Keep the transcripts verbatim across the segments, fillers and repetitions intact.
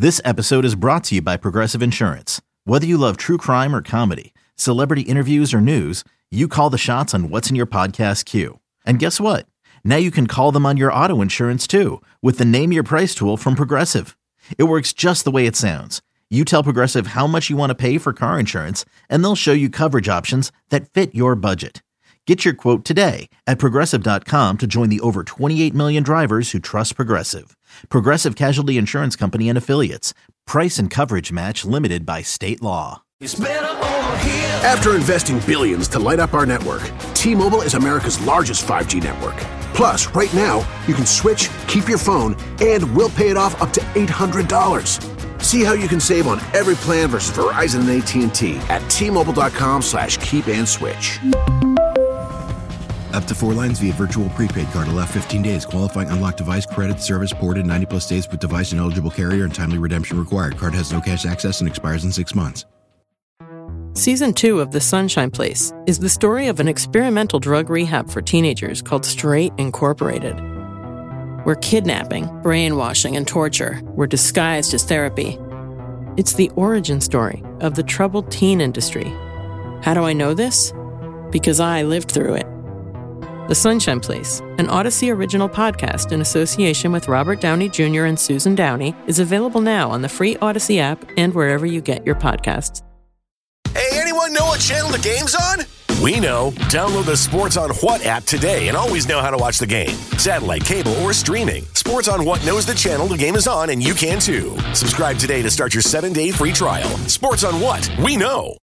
This episode is brought to you by Progressive Insurance. Whether you love true crime or comedy, celebrity interviews or news, you call the shots on what's in your podcast queue. And guess what? Now you can call them on your auto insurance too with the Name Your Price tool from Progressive. It works just the way it sounds. You tell Progressive how much you want to pay for car insurance, and they'll show you coverage options that fit your budget. Get your quote today at Progressive dot com to join the over twenty-eight million drivers who trust Progressive. Progressive Casualty Insurance Company and Affiliates. Price and coverage match limited by state law. After investing billions to light up our network, T-Mobile is America's largest five G network. Plus, right now, you can switch, keep your phone, and we'll pay it off up to eight hundred dollars. See how you can save on every plan versus Verizon and A T and T at T-Mobile.com slash keep and switch. Up to four lines via virtual prepaid card. Allow fifteen days. Qualifying unlocked device credit service ported ninety plus days with device and eligible carrier and timely redemption required. Card has no cash access and expires in six months. Season two of The Sunshine Place is the story of an experimental drug rehab for teenagers called Straight Incorporated, where kidnapping, brainwashing, and torture were disguised as therapy. It's the origin story of the troubled teen industry. How do I know this? Because I lived through it. The Sunshine Place, an Odyssey original podcast in association with Robert Downey Junior and Susan Downey, is available now on the free Odyssey app and wherever you get your podcasts. Hey, anyone know what channel the game's on? We know. Download the Sports on What app today and always know how to watch the game. Satellite, cable, or streaming. Sports on What knows the channel the game is on, and you can too. Subscribe today to start your seven-day free trial. Sports on What? We know.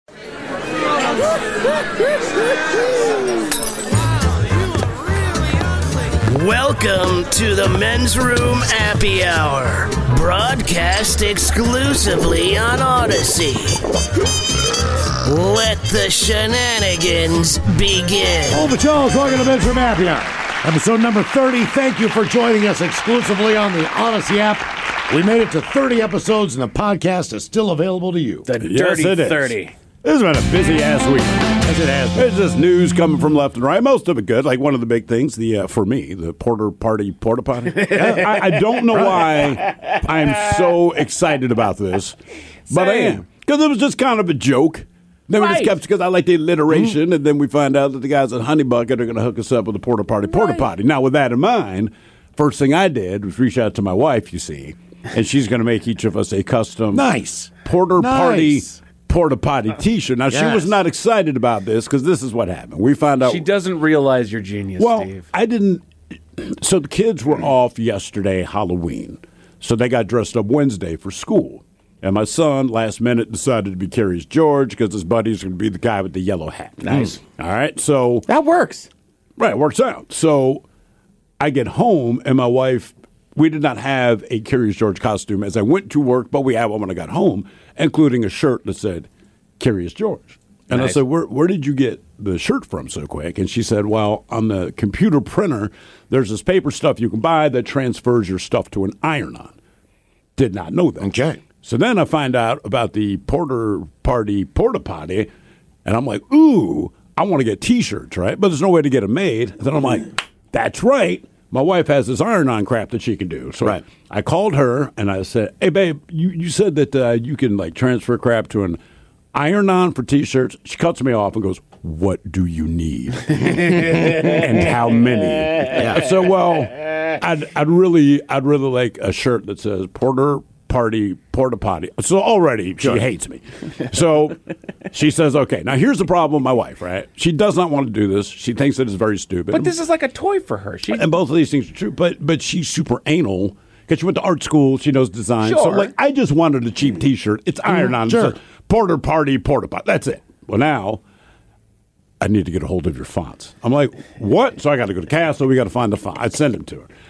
Welcome to the Men's Room Happy Hour, broadcast exclusively on Odyssey. Let the shenanigans begin. Oh, but Charles, welcome to Men's Room Happy Hour, episode number thirty. Thank you for joining us exclusively on the Odyssey app. We made it to thirty episodes, and the podcast is still available to you. The yes, dirty it is. thirty. This has been a busy-ass week. Yes, it has been. There's just news coming from left and right. Most of it good. Like one of the big things, the uh, for me, the Porter Party Porta Potty. I, I don't know why I'm so excited about this, but Same. I am. Because it was just kind of a joke. Then we right. just kept, because I like the alliteration, mm-hmm. and then we find out that the guys at Honey Bucket are going to hook us up with the Porta Party Porta right. Potty. Now, with that in mind, first thing I did was reach out to my wife, you see, and she's going to make each of us a custom nice Porter nice. Party Porta Potty T-shirt. Now, yes. she was not excited about this because this is what happened. We found out. She doesn't realize your genius, well, Steve. I didn't. So the kids were off yesterday, Halloween. So they got dressed up Wednesday for school. And my son, last minute, decided to be Curious George because his buddy's going to be the guy with the yellow hat. Nice. Mm. All right. So that works. Right. It works out. So I get home and my wife, we did not have a Curious George costume as I went to work, but we had one when I got home, including a shirt that said Curious George. And nice. I said, where, where did you get the shirt from so quick? And she said, well, on the computer printer, there's this paper stuff you can buy that transfers your stuff to an iron-on. Did not know that. Okay. So then I find out about the Porter Party Porta Potty, and I'm like, ooh, I want to get T-shirts, right? But there's no way to get them made. And then I'm like, that's right. My wife has this iron-on crap that she can do. So right. I called her, and I said, hey, babe, you, you said that uh, you can, like, transfer crap to an iron-on for T-shirts. She cuts me off and goes, what do you need? And how many? Yeah. So, well, I'd, I'd really I'd really like a shirt that says Porter Party Porta Potty. So already she sure. hates me. So she says, okay, now here's the problem with my wife, right? She does not want to do this. She thinks it is very stupid. But this is like a toy for her. She... And both of these things are true, but but she's super anal because she went to art school. She knows design. Sure. So, like, I just wanted a cheap T-shirt. It's iron-on. Sure. It Porter Party Porta Potty. That's it. Well, now I need to get a hold of your fonts. I'm like, what? So I got to go to Castle. We got to find the font. I'd send them to her.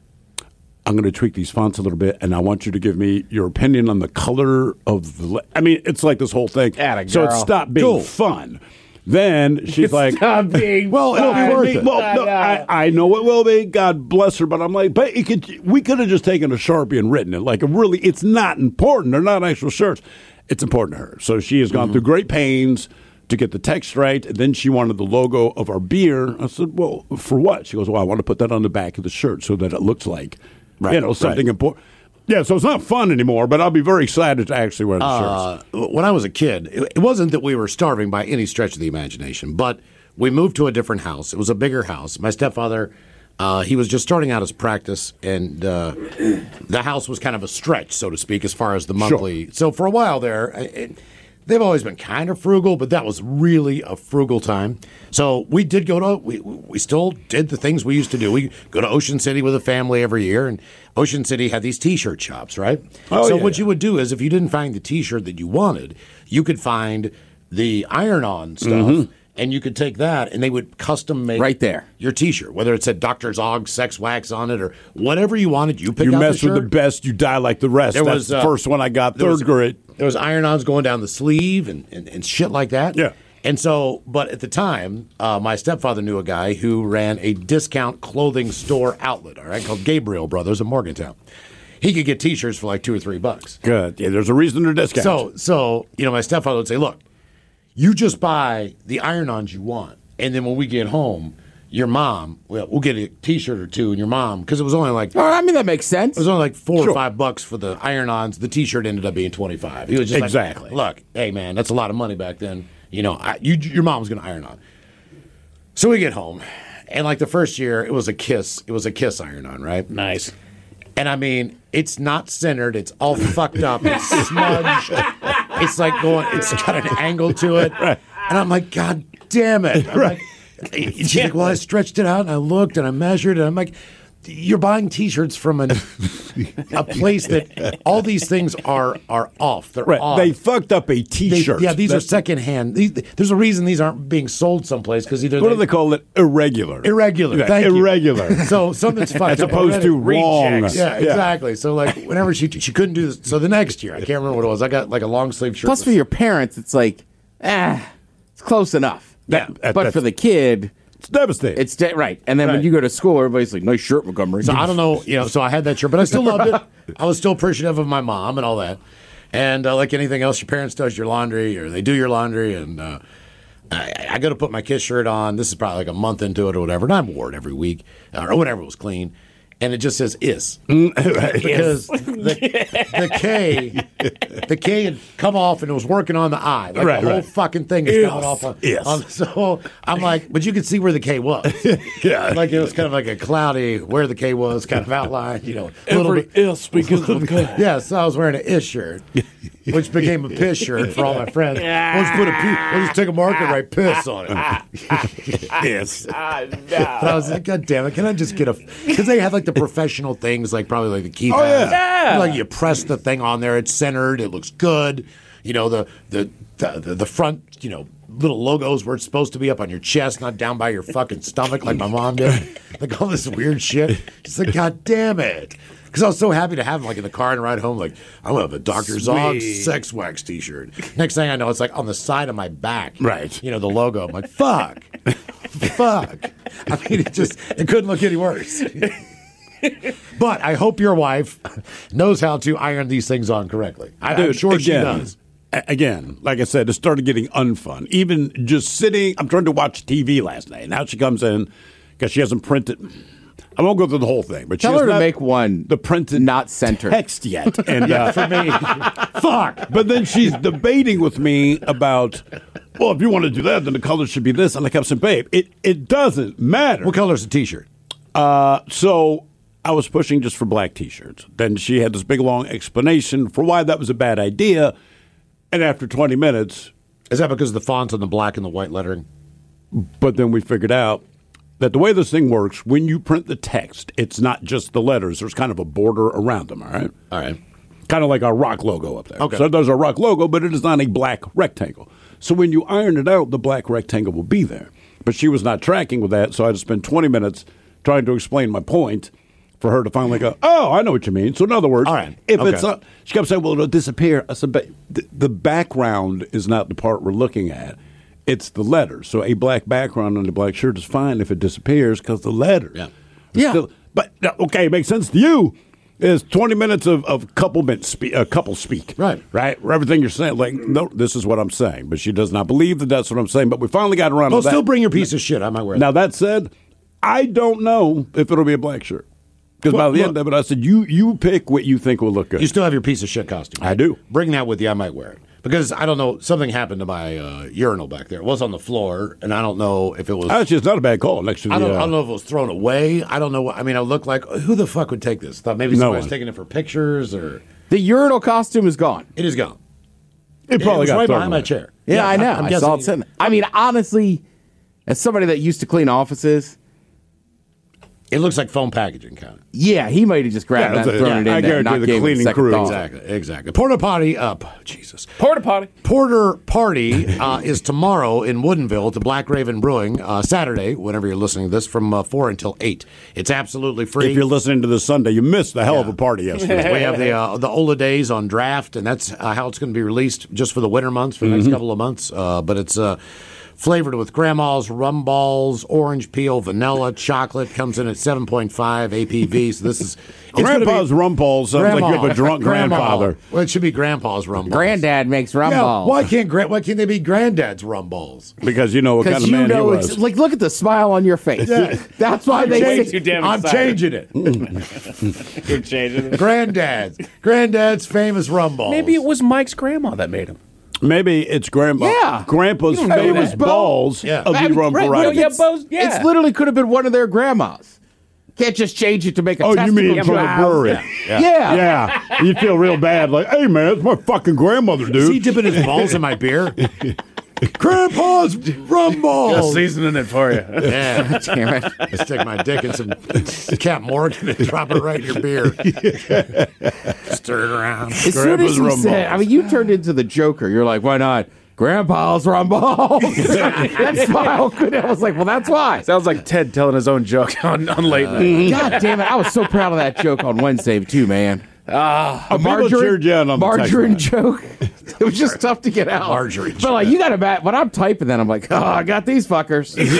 I'm going to tweak these fonts a little bit, and I want you to give me your opinion on the color of the... Le- I mean, it's like this whole thing. Atta so girl. it stopped being cool. fun. Then she's It's like... Stop being well, fun. it'll be worth it. Well, no, I, I know it will be. God bless her. But I'm like, but it could, we could have just taken a Sharpie and written it. Like, really, it's not important. They're not actual shirts. It's important to her. So she has gone mm-hmm. through great pains to get the text right. And then she wanted the logo of our beer. I said, well, for what? She goes, well, I want to put that on the back of the shirt so that it looks like... Right, you know, something right. important. Yeah, so it's not fun anymore, but I'll be very excited to actually wear the Uh, shirts. when I was a kid, it, it wasn't that we were starving by any stretch of the imagination, but we moved to a different house. It was a bigger house. My stepfather, uh, he was just starting out his practice, and uh, the house was kind of a stretch, so to speak, as far as the monthly. Sure. So for a while there, it, they've always been kind of frugal, but that was really a frugal time. So we did go to, we, we still did the things we used to do. We go to Ocean City with a family every year, and Ocean City had these T-shirt shops, right? Oh, so yeah, what yeah. you would do is if you didn't find the T-shirt that you wanted, you could find the iron-on stuff, Mm-hmm. and you could take that, and they would custom make Right there. your T-shirt, whether it said Doctor Zog Sex Wax on it or whatever you wanted. You pick You out mess the with shirt. the best, you die like the rest. There That's was, the uh, first one I got, there third was- grade. There was iron-ons going down the sleeve and, and, and shit like that. Yeah. And so, but at the time, uh, my stepfather knew a guy who ran a discount clothing store outlet, all right, called Gabriel Brothers in Morgantown. He could get T-shirts for like two or three bucks. Good. Yeah, there's a reason to discount. So, so you know, my stepfather would say, "Look, you just buy the iron-ons you want, and then when we get home, your mom, well, we'll get a T-shirt or two, and your mom, because it was only like, Oh, I mean, that makes sense. it was only like four Sure. or five bucks for the iron-ons. The T-shirt ended up being twenty-five. He was just Exactly. like, look, hey man, that's a lot of money back then. You know, I, you, your mom's gonna iron on. So we get home, and like the first year, it was a Kiss. It was a Kiss iron-on, right? Nice. And I mean, it's not centered. It's all fucked up. It's smudged. It's like going. It's got an angle to it. Right. And I'm like, God damn it! I'm Right. like, she's like, well, I stretched it out and I looked and I measured and I'm like, you're buying T-shirts from an, a place that all these things are are off. They're Right. off. They fucked up a They- T-shirt. yeah, these That's- are secondhand. These, there's a reason these aren't being sold someplace because either What they, do they call it? Irregular. irregular. Yeah, Thank you. irregular. So something's fucked As up opposed already. to wrong. Rejects. Yeah, exactly. So like whenever she she couldn't do this. So the next year, I can't remember what it was. I got like a long sleeve shirt. Plus, for your parents, it's like, ah, it's close enough. That- that- but that's- for the kid, It's devastating. it's de- right. And then when Right. you go to school, everybody's like, nice shirt, Montgomery. So I don't know, you know. So I had that shirt, but I still loved it. I was still appreciative of my mom and all that. And uh, like anything else, your parents does your laundry or they do your laundry, and uh, I, I go to put my Kiss shirt on. This is probably like a month into it or whatever, and I wore it every week or whenever it was clean. And it just says "is" because the, the K, the K had come off and it was working on the I. Like Right, the whole right. fucking thing is Is. coming off. On, Is. on- so I'm like, but you could see where the K was. Yeah. like it was kind of like a cloudy where the K was, kind of outlined. You know, a little Every bit. is because of K. Yeah, so I was wearing an "is" shirt, which became a "piss" shirt for all my friends. We'll just put a p- we'll just take a marker and write "piss" on it. yes. But I was like, God damn it, can I just get a? Because they have like the professional things, like probably like the keypad. Oh, yeah. Like you press the thing on there, it's centered, it looks good. You know the the the, the, the front, you know. Little logos where it's supposed to be up on your chest, not down by your fucking stomach like my mom did. Like all this weird shit. Just like, God damn it. Because I was so happy to have them like in the car and ride home. Like, I'm going to have a Doctor Zog Sex Wax t-shirt. Next thing I know, it's like on the side of my back. Right. You know, the logo. I'm like, fuck. Fuck. I mean, it just, it couldn't look any worse. But I hope your wife knows how to iron these things on correctly. I, I'm Dude, sure she again, does. a- Again, like I said, it started getting unfun. Even just sitting, I'm trying to watch T V last night. Now she comes in because she hasn't printed. I won't go through the whole thing, but she Tell has her to not make one the printed not centered. text yet. And uh, For me, fuck. but then she's debating with me about, well, if you want to do that, then the color should be this. And I kept saying, babe, it it doesn't matter. What color's the t-shirt? Uh, so I was pushing just for black T-shirts. Then she had this big long explanation for why that was a bad idea. And after twenty minutes, Is that because of the font on the black and the white lettering? but then we figured out that the way this thing works, when you print the text, it's not just the letters. There's kind of a border around them, all right? All right. Kind of like our rock logo up there. Okay. So there's a rock logo, but it is not a black rectangle. So when you iron it out, the black rectangle will be there. But she was not tracking with that, so I had to spend twenty minutes trying to explain my point for her to finally go, oh, I know what you mean. So in other words, All right. if Okay. it's not, she kept saying, well, it'll disappear. I said, but the, the background is not the part we're looking at. It's the letters. So a black background on a black shirt is fine if it disappears because the letters. Yeah. are Yeah. still- but, uh, okay, it makes sense to you. Is twenty minutes of, of couplement spe- uh, couple speak. Right. Right? For everything you're saying. Like, no, this is what I'm saying. But she does not believe that that's what I'm saying. But we finally got around Well, to that. still bring your piece of shit. I might wear that. Now, that said, I don't know if it'll be a black shirt. Because by Look, the look. end of it, I said, you you pick what you think will look good. You still have your piece of shit costume. I do. Bring that with you. I might wear it. Because, I don't know, something happened to my uh, urinal back there. It was on the floor, and I don't know if it was... That's just not a bad call next to the... I don't, uh, I don't know if it was thrown away. I don't know. What, I mean, I look like, who the fuck would take this? Thought maybe No somebody was one. taking it for pictures, or... The urinal costume is gone. It is gone. It probably it was got right thrown behind my away. chair. Yeah, I know. I'm I guessing- saw it sitting. I mean, honestly, as somebody that used to clean offices, It looks like foam packaging, kind of. yeah, he might have just grabbed Yeah, that and thrown yeah, it in I there. guarantee Not the gave it a cleaning second crew- thought. Exactly, exactly. Porta potty up. Jesus. Porta potty. Porter Party uh, is tomorrow in Woodinville at the Black Raven Brewing, uh, Saturday, whenever you're listening to this, from uh, four until eight. It's absolutely free. If you're listening to this Sunday, you missed the hell of a party yesterday. We have the uh, the Ola Days on draft, and that's uh, how it's going to be released just for the winter months, for the next couple of months. Uh, but it's uh, flavored with grandma's rum balls, orange peel, vanilla, chocolate. Comes in at seven point five A P V. So this is it's gonna Grandpa's be, rum balls sounds like you have a drunk Grandma. grandfather. Well, it should be grandpa's rum balls. Granddad makes rum Yeah, balls. why can't gra- why can't they be granddad's rum balls? Because you know what kind Because of you man he know, was. it's like, look at the smile on your face. That's why I'm they changing- say. too damn I'm excited. changing it. You're changing it. Granddad's. Granddad's famous rum balls. Maybe it was Mike's grandma that made him. Maybe it's grandpa. Yeah. Grandpa's You don't know famous that. Bo- balls Yeah. of I the mean, rum right, variety. yeah, it's, Bo's- yeah. it's literally could have been one of their grandmas. Can't just change it to make a Oh, you testicle mean from the drive. brewery? Yeah. Yeah. You feel real bad. Like, hey, man, it's my fucking grandmother, Is he dude. dipping his balls in my beer? Grandpa's rum balls. seasoning it for you. Yeah. Damn it. I stick my dick in some Cap Morgan and drop it right in your beer. Stir it around. As soon Grandpa's as you rum said, balls. I mean, you turned into the Joker. You're like, why not? Grandpa's rum balls. That smile could. I was like, well, that's why. Sounds like Ted telling his own joke on, on late night. God damn it! I was so proud of that joke on Wednesday too, man. Ah, A people cheered you on on the text margarine line. joke. It was just tough to get out. Margarine But like, you got to bet. When I'm typing that, I'm like, oh, I got these fuckers. This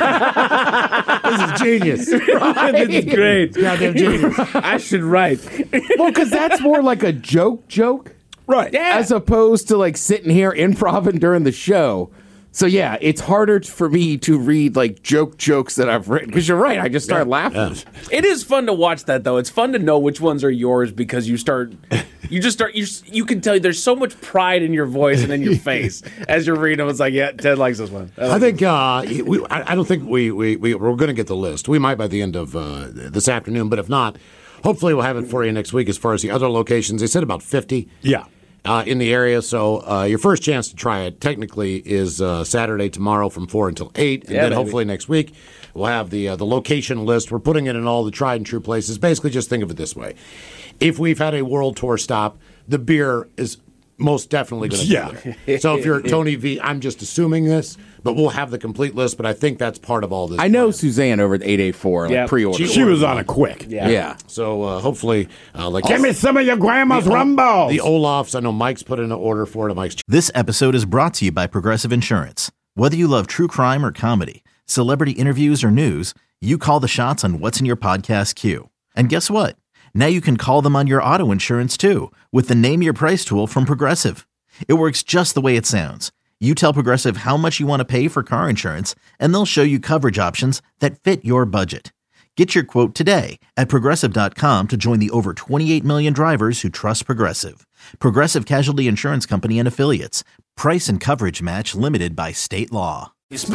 is genius. this is great. Goddamn genius. I should write. Well, because that's more like a joke joke. Right. Yeah. As opposed to like sitting here improvising during the show. So yeah, it's harder t- for me to read like joke jokes that I've written because you're right. I just start laughing. It is fun to watch that though. It's fun to know which ones are yours because you start, you just start. You you can tell there's so much pride in your voice and in your face as you're reading them. It's like, yeah, Ted likes this one. I think uh, we, I I don't think we, we, we, we're going to get the list. We might by the end of uh, this afternoon, but if not, hopefully we'll have it for you next week as far as the other locations. They said about fifty. Yeah. Uh, in the area, so uh, your first chance to try it technically is uh, Saturday tomorrow from four until eight, and Yeah, then baby. hopefully next week we'll have the uh, the location list. We're putting it in all the tried and true places. Basically, just think of it this way: if we've had a world tour stop, the beer is most definitely going to Yeah. be there. So if you're Tony V, I'm just assuming this, but we'll have the complete list. But I think that's part of all this. I know plan. Suzanne over at eight eight four like Yeah. pre-order. She was on it quick. Yeah. yeah. So uh, hopefully, uh, like Give me some of your grandma's the, rum balls. the Olafs. I know Mike's put in an order for it. Mike's This episode is brought to you by Progressive Insurance. Whether you love true crime or comedy, celebrity interviews or news, you call the shots on what's in your podcast queue. And guess what? Now you can call them on your auto insurance too with the Name Your Price tool from Progressive. It works just the way it sounds. You tell Progressive how much you want to pay for car insurance, and they'll show you coverage options that fit your budget. Get your quote today at Progressive dot com to join the over twenty-eight million drivers who trust Progressive. Progressive Casualty Insurance Company and Affiliates. Price and coverage match limited by state law.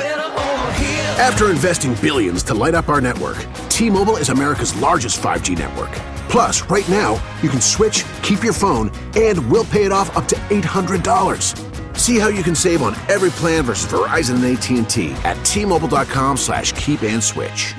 After investing billions to light up our network, T-Mobile is America's largest five G network. Plus, right now, you can switch, keep your phone, and we'll pay it off up to eight hundred dollars. See how you can save on every plan versus Verizon and A T and T at T-Mobile.com slash keep and switch.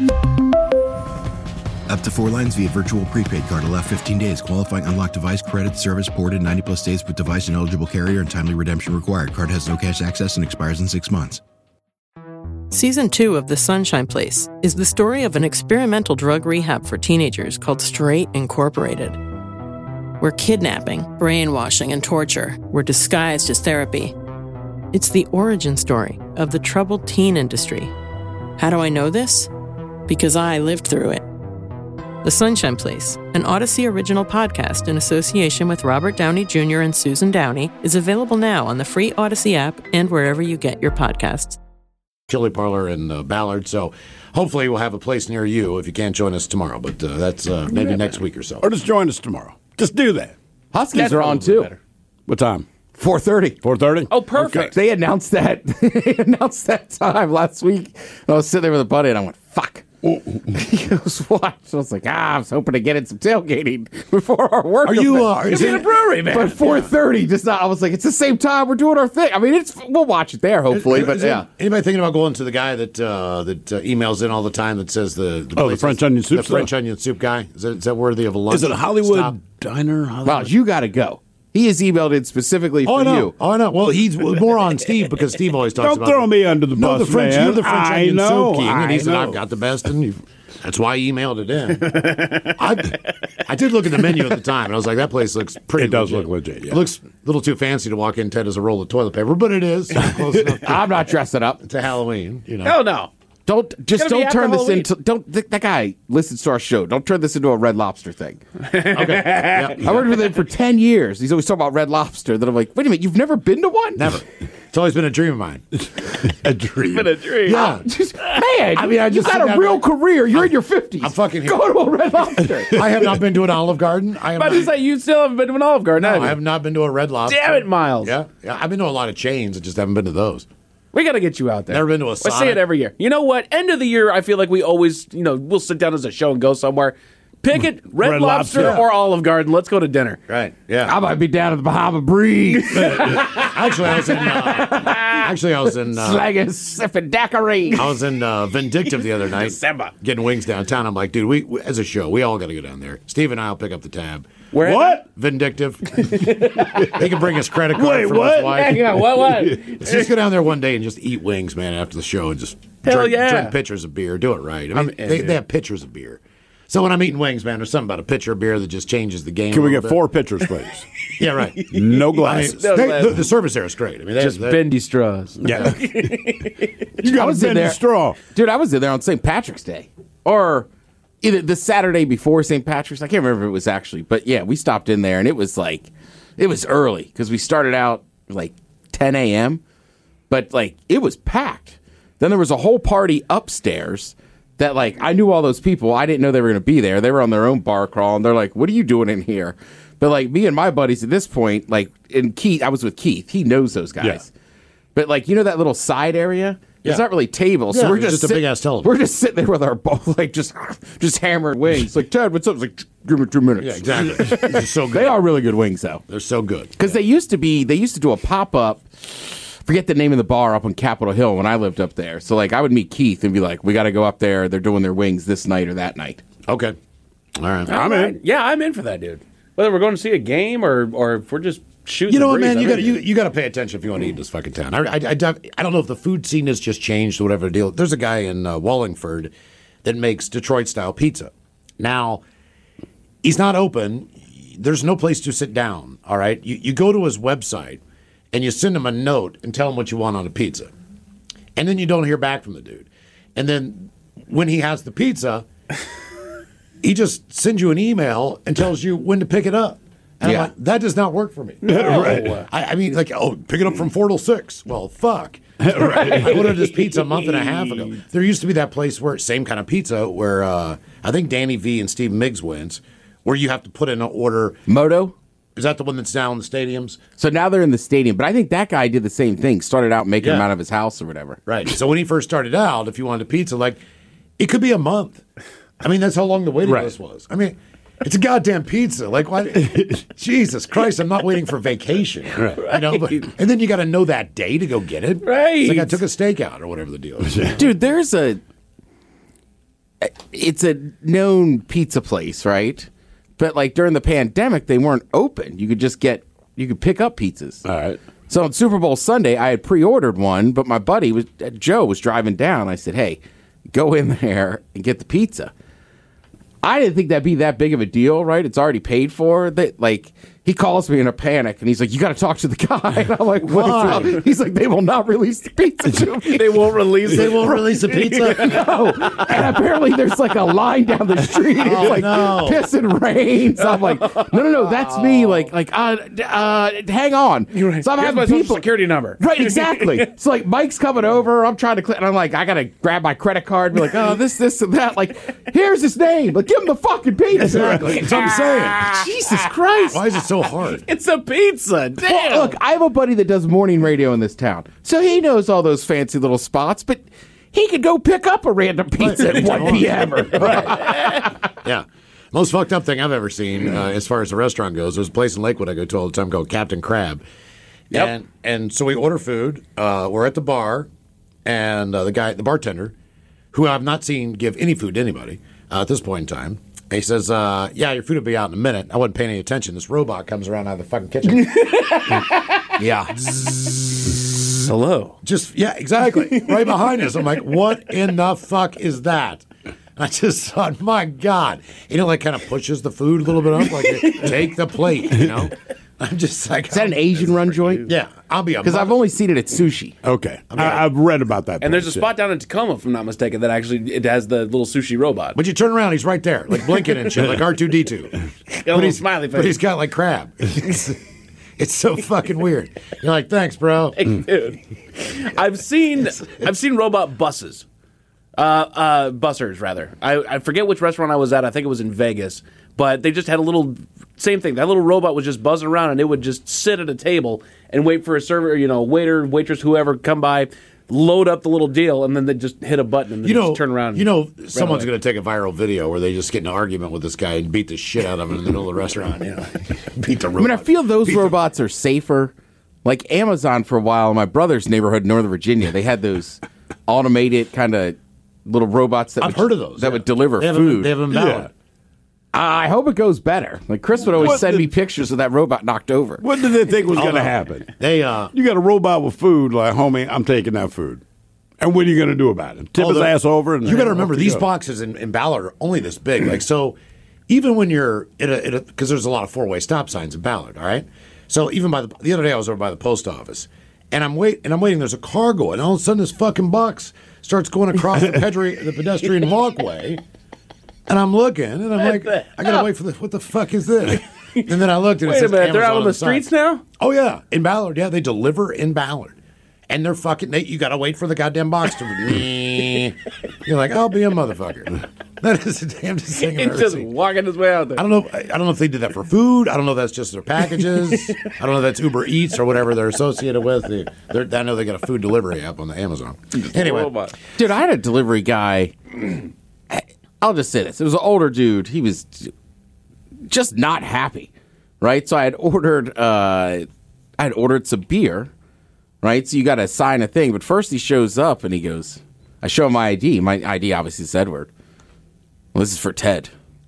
Up to four lines via virtual prepaid card. Allow fifteen days. Qualifying unlocked device credit service ported ninety plus days with device and eligible carrier and timely redemption required. Card has no cash access and expires in six months. Season two of The Sunshine Place is the story of an experimental drug rehab for teenagers called Straight Incorporated, where kidnapping, brainwashing, and torture were disguised as therapy. It's the origin story of the troubled teen industry. How do I know this? Because I lived through it. The Sunshine Place, an Odyssey original podcast in association with Robert Downey Junior and Susan Downey, is available now on the free Odyssey app and wherever you get your podcasts. Chili Parlor in uh, Ballard. So hopefully we'll have a place near you if you can't join us tomorrow. But uh, that's uh, maybe yeah, next week or so. Or just join us tomorrow. Just do that. Huskies That's are on too. better. What time? four thirty. four thirty? Oh, perfect. They announced that. They announced that time last week. I was sitting there with a buddy, and I went, "Fuck." He goes, "What?" So I was like, "Ah, I was hoping to get in some tailgating before our work." Are you? Uh, It's in a brewery, man. But four thirty, just not. I was like, "It's the same time. We're doing our thing." I mean, it's we'll watch it there, hopefully. Is, but is yeah, anybody thinking about going to the guy that uh, that uh, emails in all the time that says the, the Oh, the French onion soup the French stuff? onion soup guy? Is that, is that worthy of a lunch? Is it a Hollywood stop? diner? Hollywood? wow, you got to go. He has emailed in specifically Oh, for I know. you. Oh, I know. Well, he's more on Steve because Steve always talks Don't about throw it. me under the no, bus, the French, man. You're the French I onion know, soup king, and he I said, know. "I've got the best," and you, that's why he emailed it in. I, I did look at the menu at the time, and I was like, "That place looks pretty." It does legit. look legit, yeah. It looks a little too fancy to walk in, Ted, as a roll of toilet paper, but it is close enough to, I'm not dressing up. to Halloween. You know. Hell no. Don't just It's gonna be don't turn after this Halloween. into don't th- that guy listens to our show. Don't turn this into a Red Lobster thing. Yeah. I worked with him for ten years. He's always talking about Red Lobster. Then I'm like, wait a minute, you've never been to one? Never. It's always been a dream of mine. a dream. Been a dream. Yeah. Just, man, I mean, I you just got sit a down real like- career. You're in your fifties. I'm fucking go to a Red Lobster. I have not been to an Olive Garden. I am But not, it's like you still haven't been to an Olive Garden, no, have I you? have not been to a Red Lobster. Damn it, Miles. Yeah, yeah. I've been to a lot of chains. I just haven't been to those. We got to get you out there. Never been to a I say Sonic. it every year. You know what? End of the year, I feel like we always, you know, we'll sit down as a show and go somewhere. Pick it, Red, Red Lobster, Lobster. or Olive Garden. Let's go to dinner. Right. Yeah. I might be down at the Bahama Breeze. Actually, I was in. Uh, actually, I was in. Uh, Slagging, sipping daiquiri. I was in uh, Vindictive the other night, December. getting wings downtown. I'm like, dude, we, we as a show, we all got to go down there. Steve and I'll pick up the tab. Where What? Vindictive. He can bring his credit card Wait, from what? his wife. Hang on, what, what? Let's just go down there one day and just eat wings, man, after the show, and just Hell drink, yeah. drink pitchers of beer. Do it right. I mean, I'm in, they, dude. they have pitchers of beer. So when I'm eating wings, man, there's something about a pitcher of beer that just changes the game. Can a we little get bit. four pitchers, please? Yeah, right. No I mean, glasses. No they- glasses. the, the service there is great. I mean, they, Just they, bendy straws. Yeah. you got was to in bend there. the straw. Dude, I was in there on Saint Patrick's Day. Or either the Saturday before Saint Patrick's. I can't remember if it was actually. But yeah, we stopped in there, and it was like, it was early because we started out like ten a.m. But like, it was packed. Then there was a whole party upstairs that like, I knew all those people. I didn't know they were going to be there. They were on their own bar crawl, and they're like, what are you doing in here? But like, me and my buddies at this point, like, and Keith, I was with Keith. He knows those guys. Yeah. But like, you know that little side area? It's Yeah. not really tables, so Yeah, we're it's just, just a sit- big-ass television. We're just sitting there with our bowl, like just, just hammering wings. Like, Ted, what's up? It's like, give me two minutes. yeah, exactly. They're so good. They are really good wings, though, They're so good. because they used to be. They used to do a pop up. Forget the name of the bar up on Capitol Hill when I lived up there. So like, I would meet Keith and be like, "We got to go up there. They're doing their wings this night or that night." Okay. All right. I'm in. Yeah, I'm in for that, dude. Whether we're going to see a game or or if we're just shooting. You know the what, breeze, man? You I'm got in. you you got to pay attention if you want to eat in this fucking town. I, I, I, I don't know if the food scene has just changed or whatever the deal. There's a guy in uh, Wallingford that makes Detroit style pizza. Now, he's not open. There's no place to sit down. All right, you you go to his website and you send him a note and tell him what you want on a pizza, and then you don't hear back from the dude. And then when he has the pizza, he just sends you an email and tells you when to pick it up. And Yeah. I'm like, that does not work for me. Right. I, I mean, like, oh, pick it up from four till six. Well, fuck. I ordered this pizza a month and a half ago. There used to be that place where, same kind of pizza, where uh, I think Danny V and Steve Miggs wins, where you have to put in an order. Moto. Is that the one that's down in the stadiums? So now they're in the stadium, but I think that guy did the same thing. Started out making Yeah. them out of his house or whatever. Right. So when he first started out, if you wanted a pizza, like, it could be a month. I mean, that's how long the waiting Right. list was. I mean, it's a goddamn pizza. Like, why? Jesus Christ, I'm not waiting for vacation. Right. You know, but, and then you got to know that day to go get it. Right. It's like I took a steak out or whatever the deal is. Dude, there's a. It's a known pizza place, right? But like during the pandemic, they weren't open. You could just get, you could pick up pizzas. All right. So on Super Bowl Sunday, I had pre-ordered one, but my buddy was uh, Joe was driving down. I said, "Hey, go in there and get the pizza." I didn't think that'd be that big of a deal, right? It's already paid for. That like he calls me in a panic, and he's like, "You got to talk to the guy." And I'm like, "What is wrong?" He's like, "They will not release the pizza to me. They won't release They it. won't release the pizza. No." And apparently, there's like a line down the street. It's Oh, like no. piss and rain. So I'm like, "No, no, no, that's me." Like, like, uh, uh, hang on. So I'm Here's having my social people. security number. Right, exactly. So like Mike's coming over, I'm trying to click, and I'm like, I gotta grab my credit card, and be like, oh, this, this, and that. Like, here's his name. Like, give him the fucking pizza. Exactly. That's what I'm saying. Jesus Christ. Why is it so hard? It's a pizza. Damn. Well, look, I have a buddy that does morning radio in this town, so he knows all those fancy little spots, but he could go pick up a random pizza at one p.m. Yeah. Most fucked up thing I've ever seen uh, as far as the restaurant goes, there's a place in Lakewood I go to all the time called Captain Crab. Yep. And, and so we order food. Uh, we're at the bar, and uh, the guy, the bartender, who I've not seen give any food to anybody uh, at this point in time, he says, uh, yeah, your food will be out in a minute. I wasn't paying any attention. This robot comes around out of the fucking kitchen. Yeah. Hello. Just, yeah, exactly. Right behind us. I'm like, what in the fuck is that? I just thought, my God. You know, like kind of pushes the food a little bit up, like, take the plate, you know? I'm just like, Is that an Asian run joint? yeah, I'll be a Because I've only seen it at sushi. Okay. I, I've read about that. And there's a place, spot down in Tacoma, if I'm not mistaken, that actually it has the little sushi robot. But you turn around, he's right there, like blinking and shit, like R two D two. Got a But little he's, smiley face. but he's got like crab. It's, it's so fucking weird. You're like, thanks, bro. Dude, I've seen I've seen robot buses, uh, uh, bussers rather. I, I forget which restaurant I was at. I think it was in Vegas, but they just had a little same thing. That little robot was just buzzing around, and it would just sit at a table and wait for a server, you know, waiter, waitress, whoever come by, load up the little deal, and then they just hit a button and then You know, just turn around. you know, and someone's away. going to take a viral video where they just get in an argument with this guy and beat the shit out of him in the middle of the restaurant. You know, beat the I robot. mean, I feel those Beat the- robots are safer. Like Amazon for a while in my brother's neighborhood in Northern Virginia, they had those automated kind of little robots that I've would, heard of those. that yeah. would deliver they have food. Them, they have them valid. I hope it goes better. Like Chris would always What send the- me pictures of that robot knocked over. What did they think was Oh, going to no. happen? They, uh, You got a robot with food, like, homie, I'm taking that food. And what are you going to do about it? Tip Oh, his the- ass over? And you got to off remember you these go. boxes in, in Ballard are only this big. Like so, even when you're in a because there's a lot of four way stop signs in Ballard. All right, so even by the the other day I was over by the post office, and I'm wait and I'm waiting. There's a car going, and all of a sudden this fucking box starts going across the, pedri- the pedestrian walkway, and I'm looking, and I'm like, the I gotta wait for this. What the fuck is this? And then I looked, and it Wait a says minute, they're out Amazon on the side. streets now? Oh yeah, in Ballard. Yeah, they deliver in Ballard, and they're fucking. They, you got to wait for the goddamn box to. You're like, I'll be a motherfucker. That is the damnedest thing I've He's ever just seen. walking his way out there. I don't know. I don't know if they did that for food. I don't know if that's just their packages. I don't know if that's Uber Eats or whatever they're associated with. They, they're, I know they got a food delivery app on the Amazon. Anyway, Robot. Dude, I had a delivery guy. I'll just say this. It was an older dude. He was just not happy, right? So I had ordered uh, I had ordered some beer, right? So you got to sign a thing. But first he shows up and he goes, I show him my I D. My I D obviously is Edward. Well, this is for Ted.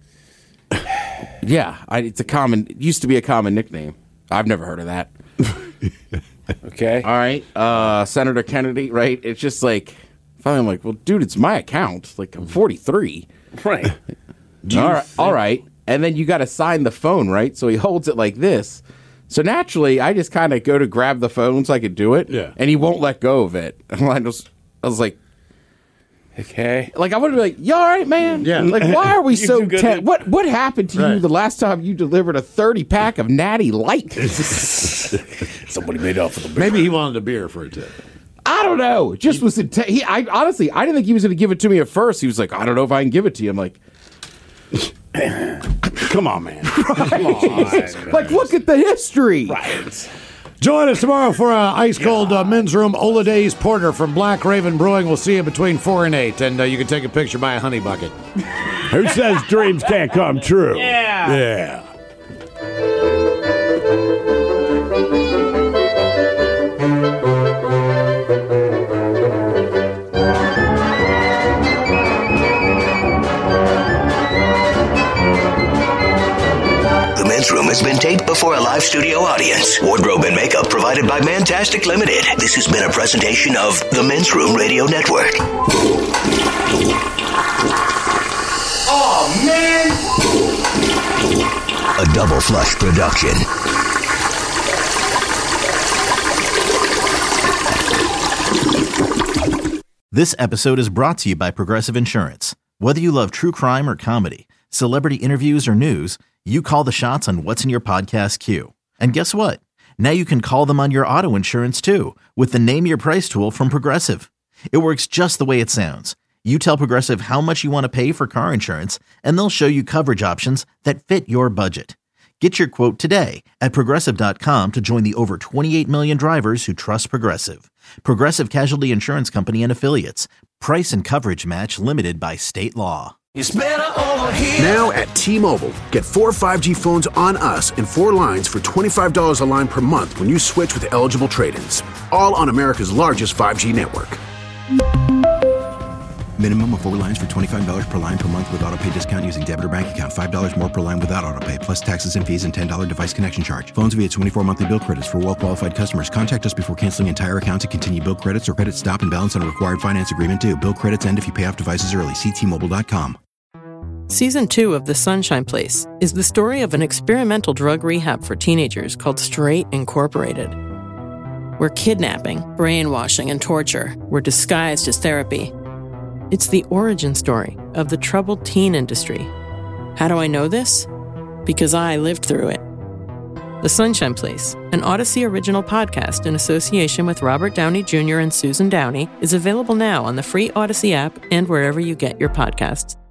Yeah, I, it's a common, it used to be a common nickname. I've never heard of that. Okay. All right, uh, Senator Kennedy, right? It's just like, finally I'm like, well, dude, it's my account. Like, I'm forty-three. Right. All right, all right. And then you got to sign the phone, right? So he holds it like this. So naturally, I just kind of go to grab the phone so I could do it. Yeah. And he won't let go of it. And I was, I was like, Okay. like I would be like, you all right, man? Yeah. Like, why are we You so too good tense? at- What what happened to you Right. the last time you delivered a thirty pack of Natty Light? Somebody made off with the maybe he wanted a beer for a tip. I don't know. It just was intense. He, I honestly, I didn't think he was going to give it to me at first. He was like, I don't know if I can give it to you. I'm like, Come on, man. like, look at the history. Join us tomorrow for an ice cold uh, men's room Ola Days Porter from Black Raven Brewing. We'll see you between four and eight, and uh, you can take a picture by a honey bucket. Who says dreams can't come true? Yeah. Yeah. The Men's Room has been taped before a live studio audience. Wardrobe and makeup provided by Mantastic Limited. This has been a presentation of the Men's Room Radio Network. Oh, man. A Double Flush production. This episode is brought to you by Progressive Insurance. Whether you love true crime or comedy, celebrity interviews or news, you call the shots on what's in your podcast queue. And guess what? Now you can call them on your auto insurance too with the Name Your Price tool from Progressive. It works just the way it sounds. You tell Progressive how much you want to pay for car insurance, and they'll show you coverage options that fit your budget. Get your quote today at Progressive dot com to join the over twenty-eight million drivers who trust Progressive. Progressive Casualty Insurance Company and Affiliates. Price and coverage match limited by state law. It's better over here. Now at T-Mobile, get four five G phones on us and four lines for twenty-five dollars a line per month when you switch with eligible trade-ins. All on America's largest five G network. Minimum of four lines for twenty-five dollars per line per month with autopay discount using debit or bank account. five dollars more per line without autopay, plus taxes and fees and ten dollars device connection charge. Phones via twenty-four monthly bill credits for well-qualified customers. Contact us before canceling entire account to continue bill credits or credit stop and balance on a required finance agreement due. Bill credits end if you pay off devices early. See T Mobile dot com. Season two of The Sunshine Place is the story of an experimental drug rehab for teenagers called Straight Incorporated, where kidnapping, brainwashing, and torture were disguised as therapy. It's the origin story of the troubled teen industry. How do I know this? Because I lived through it. The Sunshine Place, an Odyssey original podcast in association with Robert Downey Junior and Susan Downey, is available now on the free Odyssey app and wherever you get your podcasts.